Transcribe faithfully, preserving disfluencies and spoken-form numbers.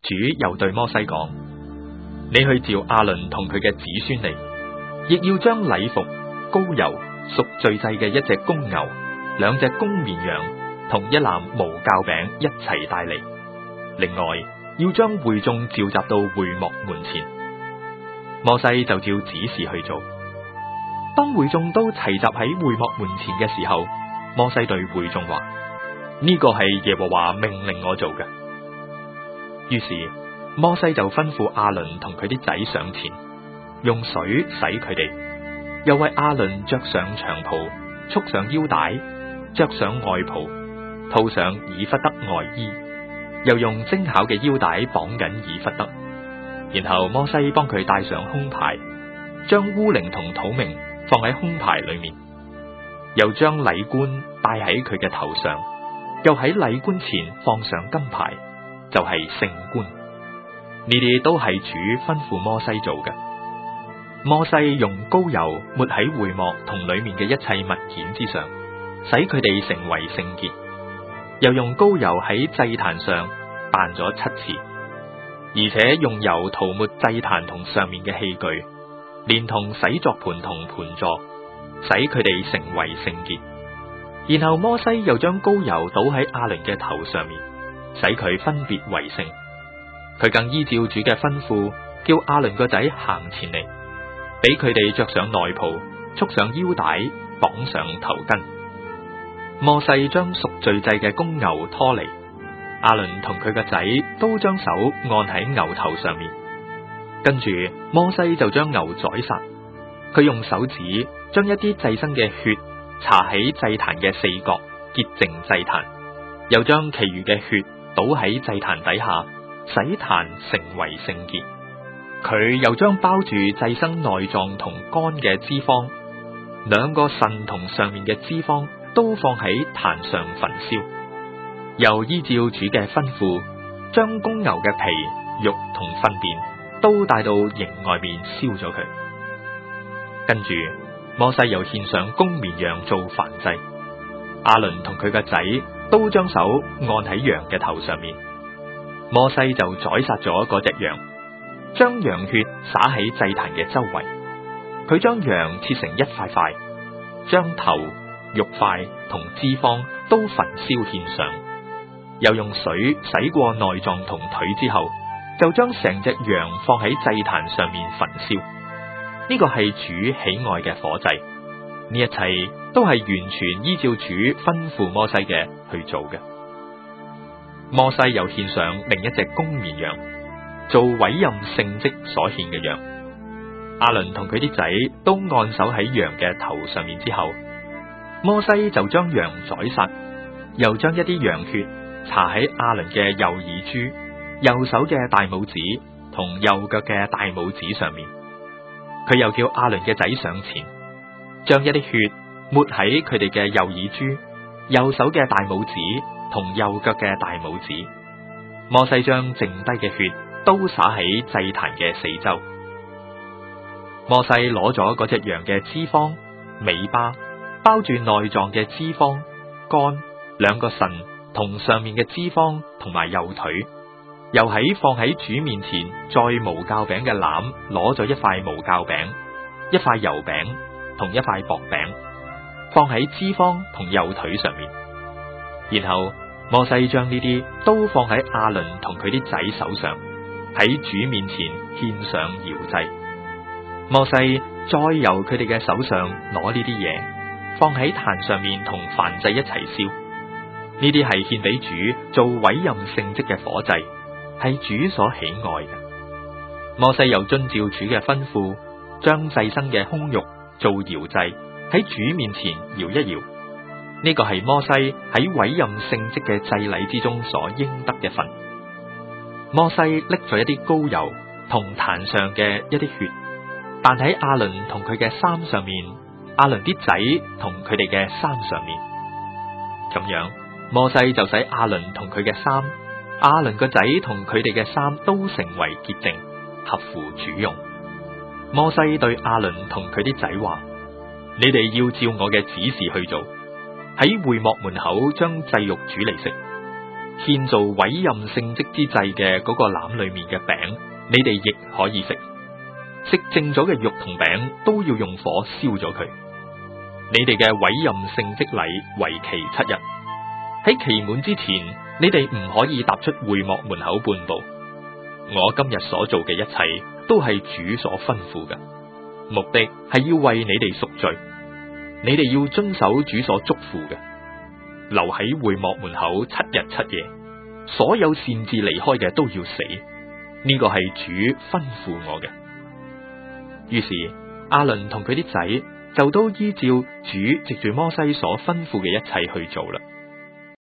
主又對摩西講：你去召亞倫同佢嘅子孫嚟，亦要將禮服、膏油、贖罪祭嘅一隻公牛、兩隻公綿羊同一籃無酵餅一齊帶嚟。另外，要將會眾召集到會幕門前。摩西就照指示去做。當會眾都齊集喺會幕門前嘅時候，摩西對會眾話：呢個係耶和華命令我做嘅。於是摩西就吩咐亞倫同佢啲仔上前，用水洗佢哋，又為亞倫着上長袍，束上腰帶，着上外袍，套上以弗得外衣，又用精巧嘅腰帶綁緊以弗得。然後摩西幫佢戴上胸牌，將烏靈同土明放喺胸牌裏面，又將禮冠戴喺佢嘅頭上，又喺禮冠前放上金牌，就係聖冠。呢啲都係主吩咐摩西做嘅。摩西用膏油抹喺會幕同裏面嘅一切物件之上，使佢哋成為聖潔。又用膏油喺祭壇上彈咗七次，而且用油塗抹祭壇同上面嘅器具，連同洗作盤同盤座，使佢哋成為聖潔。然後摩西又將膏油倒喺亞倫嘅頭上面，使佢分別為聖。佢更依照主嘅吩咐，叫亞倫個仔行前嚟，俾佢哋着上內袍，束上腰帶，綁上頭巾。摩西將贖罪祭嘅公牛拖嚟，亞倫同佢個仔都將手按喺牛頭上面。跟住摩西就將牛宰殺，佢用手指將一啲祭牲嘅血搽喺祭壇嘅四角，潔淨祭壇，又將其餘嘅血倒喺祭壇底下，使壇成為聖潔。佢又將包住祭牲內臟同肝嘅脂肪，兩個腎同上面嘅脂肪都放喺壇上焚燒。又依照主嘅吩咐，將公牛嘅皮、肉同糞便都帶到營外面燒咗佢。跟住摩西又獻上公綿羊做燔祭，亞倫同佢嘅仔都將手按喺羊嘅頭上面。摩西就宰殺咗嗰隻羊，將羊血灑喺祭壇嘅周圍。佢將羊切成一塊塊，將頭、肉塊同脂肪都焚燒獻上，又用水洗過內臟同腿之後，就將成隻羊放喺祭壇上面焚燒。呢個係主喜愛嘅火祭。呢一切都係完全依照主吩咐摩西嘅去做嘅。摩西又獻上另一隻公綿羊，做委任聖職所獻嘅羊。亞倫同佢啲仔都按手喺羊嘅頭上面之後，摩西就將羊宰殺，又將一啲羊血搽喺亞倫嘅右耳珠、右手嘅大拇指同右腳嘅大拇指上面。佢又叫亞倫嘅仔上前，將一啲血抹喺佢哋嘅右耳珠、右手嘅大拇指同右腳嘅大拇指。摩西將剩低嘅血都灑喺祭壇嘅四周。摩西攞咗嗰隻羊嘅脂肪、尾巴、包住內臟嘅脂肪、肝、兩個腎同上面嘅脂肪同埋右腿，又喺放喺主面前再無酵餅嘅籃攞咗一塊無酵餅、一塊油餅同一塊薄餅，放喺脂肪同右腿上面。然後摩西將呢啲都放喺亞倫同佢啲仔手上，喺主面前獻上搖祭。摩西再由佢哋嘅手上攞呢啲嘢，放喺壇上面同燔祭一齊燒。呢啲係獻俾主做委任聖職嘅火祭，係主所喜愛嘅。摩西又遵照主嘅吩咐，將祭牲嘅胸肉做搖祭，喺主面前搖一搖。呢個係摩西喺委任聖職嘅祭禮之中所應得嘅份。摩西拎咗一啲膏油同壇上嘅一啲血，但喺亞倫同佢嘅衫上面，亞倫啲仔同佢哋嘅衫上面。咁樣，摩西就使亞倫同佢嘅衫，亞倫個仔同佢哋嘅衫都成為潔淨，合乎主用。摩西對亞倫同佢啲仔話：你哋要照我嘅指示去做，喺會幕門口將祭肉煮嚟食。 獻做委任聖職之祭嘅嗰個籃裏面嘅餅，你哋亦可以食。食剩咗嘅肉同餅都要用火燒咗佢。你哋嘅委任聖職禮為期七日。喺期滿之前，你哋唔可以踏出會幕門口半步。我今日所做嘅一切都係主所吩咐嘅，目的係要為你哋贖罪。你哋要遵守主所囑咐嘅，留喺會幕門口七日七夜。所有擅自離開嘅都要死。呢個係主吩咐我嘅。於是亞倫同佢啲仔就都依照主藉住摩西所吩咐嘅一切去做啦。